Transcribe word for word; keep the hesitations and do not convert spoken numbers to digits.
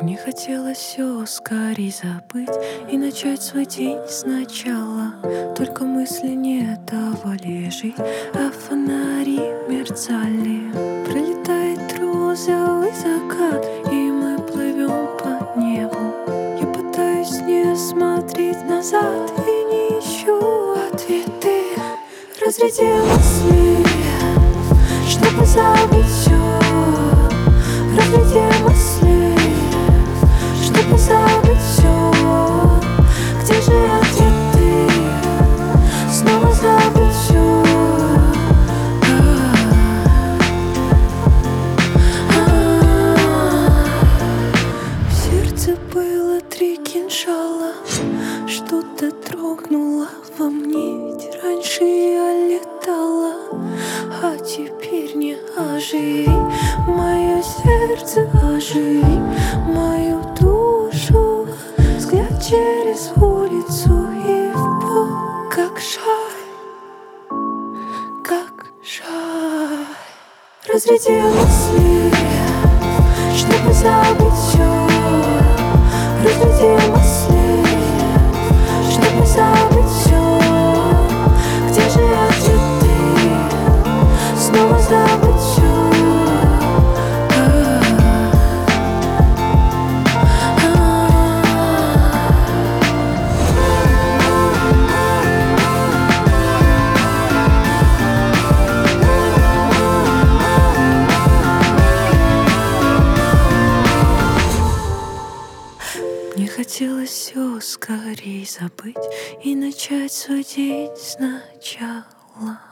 Мне хотелось все скорей забыть и начать свой день сначала. Только мысли не давали жить, а фонари мерцали. Пролетает розовый закат, и мы плывем по небу. Я пытаюсь не смотреть назад и не ищу ответы. Разрядилась мысли, чтобы забыть все. Разрядилась мысли, чтобы забыть все. Где же ответы? Снова забыть все. В сердце было три кинжала, что-то трогнуло во мне. Ведь раньше я летала, а теперь не оживи мое сердце, оживи мою душу. Взгляд через улицу и в пол, как жаль, как жаль. Разрядилась мысли, чтобы забыть все. Разрядилась мысли, чтобы забыть все. Где же ответы? Снова забыть все. Мне хотелось все скорей забыть и начать свой день сначала.